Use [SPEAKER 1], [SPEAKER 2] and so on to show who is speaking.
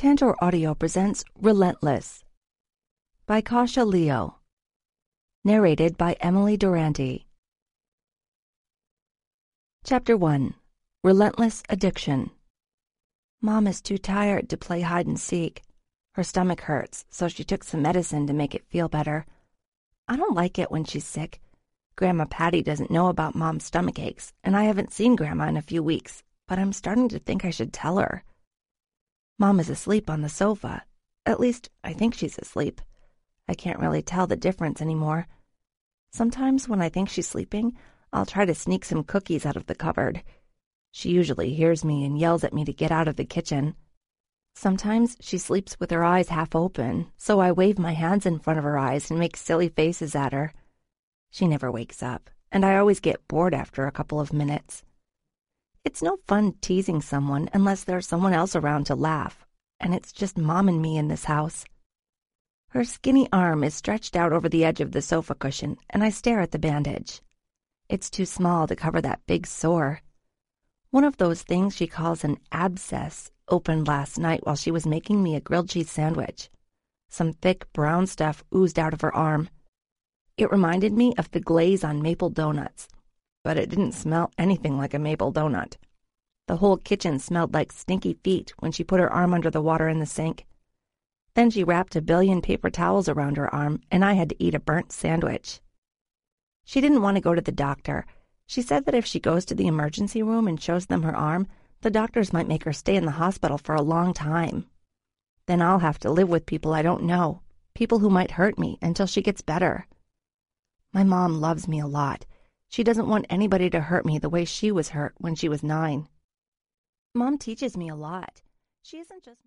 [SPEAKER 1] Tantor Audio presents Relentless by Kasia Leo. Narrated by Emily Durante. Chapter 1. Relentless Addiction. Mom is too tired to play hide and seek. Her stomach hurts, so she took some medicine to make it feel better. I don't like it when she's sick. Grandma Patty doesn't know about Mom's stomach aches, and I haven't seen Grandma in a few weeks, but I'm starting to think I should tell her. Mom is asleep on the sofa. At least, I think she's asleep. I can't really tell the difference anymore. Sometimes when I think she's sleeping, I'll try to sneak some cookies out of the cupboard. She usually hears me and yells at me to get out of the kitchen. Sometimes she sleeps with her eyes half open, so I wave my hands in front of her eyes and make silly faces at her. She never wakes up, and I always get bored after a couple of minutes. It's no fun teasing someone unless there's someone else around to laugh, and it's just Mom and me in this house. Her skinny arm is stretched out over the edge of the sofa cushion, and I stare at the bandage. It's too small to cover that big sore. One of those things she calls an abscess opened last night while she was making me a grilled cheese sandwich. Some thick brown stuff oozed out of her arm. It reminded me of the glaze on maple donuts, but it didn't smell anything like a maple donut. The whole kitchen smelled like stinky feet when she put her arm under the water in the sink. Then she wrapped a billion paper towels around her arm, and I had to eat a burnt sandwich. She didn't want to go to the doctor. She said that if she goes to the emergency room and shows them her arm, the doctors might make her stay in the hospital for a long time. Then I'll have to live with people I don't know, people who might hurt me until she gets better. My mom loves me a lot. She doesn't want anybody to hurt me the way she was hurt when she was 9. Mom teaches me a lot. She isn't just...